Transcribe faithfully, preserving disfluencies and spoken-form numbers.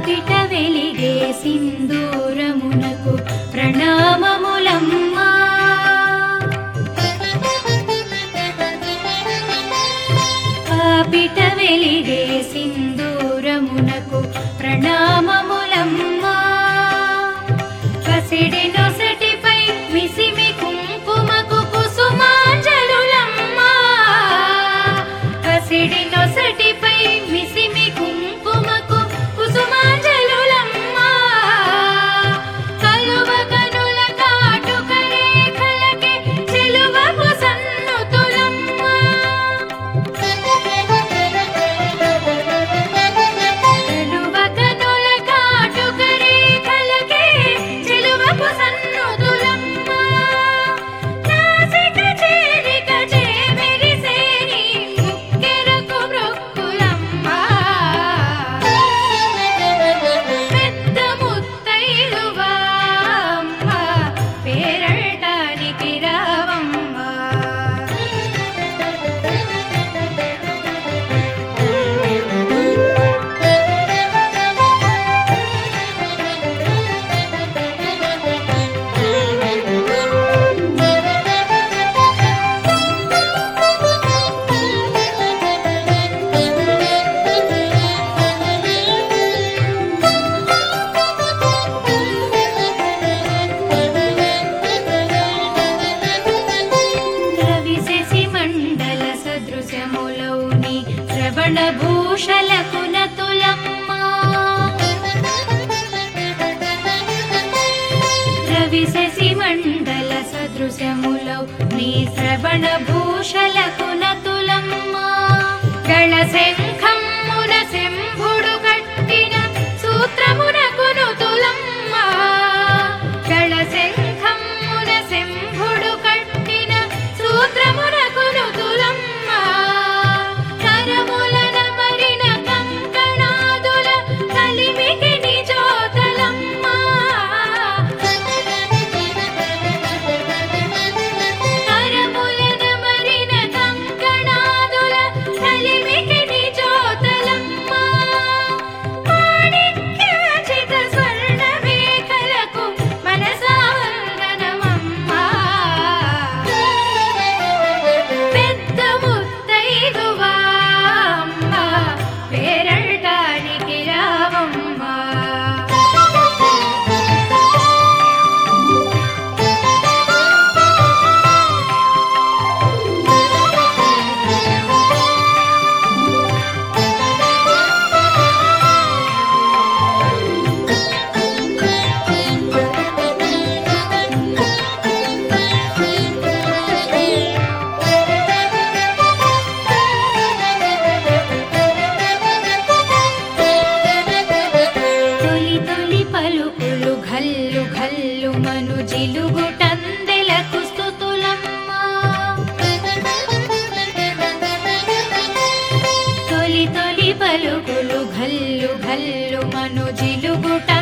పాపిట వెలిగే సింధూరమునకు ప్రణామములమ్మా. పాపిట వెలిగే సింధూరమునకు ప్రణామములమ్మా. పసిడి నొసటిపై మిసిమి కుంకుమకు కుసుమాంజలులమ్మా. పసిడి నొసటిపై మిసిమి కుంకుమకు కుసుమాంజలులమ్మా. కలువ కనుల కాటుక రేఖలకే చెలువకు సన్నుతులమ్మా. కలువ కనుల కాటుక రేఖలకే చెలువకు సన్నుతులమ్మా. నాసిక చేరిక చేమెరిసేని ముక్కెరకు మృక్కులమ్మా. పెద్ద ముత్తైదువా అమ్మా, పేరంటానికి రావమ్మా. రవిశశి మండల సదృశములౌని శ్రవణ భూషలకు నతులమ్మా. రవిశశి మండల సదృశములౌ నీ శ్రవణ భూషలకు నతులమ్మా. గళ శంఖమ్మున శంభుడు కట్టిన సూత్రమునకు నుతులమ్మా. గళ శంఖమ్మున శంభుడు కట్టిన సూత్రమునకు నుతులమ్మా. కరములన మరిన కంకణాదుల కలిమికి నిజోతలమ్మా. కరములన మరిన కంకణాదుల కలిమికి నిజోతలమ్మా. మాణిక్యాచిత స్వర్ణ మేఖలకు మనసావందనమమ్మా. పెద్ద ముత్తైదువా అమ్మా, పేరంటానికి రావమ్మా. తొలి తొలి పలుకులు ఘల్లు ఘల్లు మను జిలుగుటందెలకు స్తుతులమ్మా. తొలి తొలి పలుకులు ఘల్లు ఘల్లు మను జిలుగుట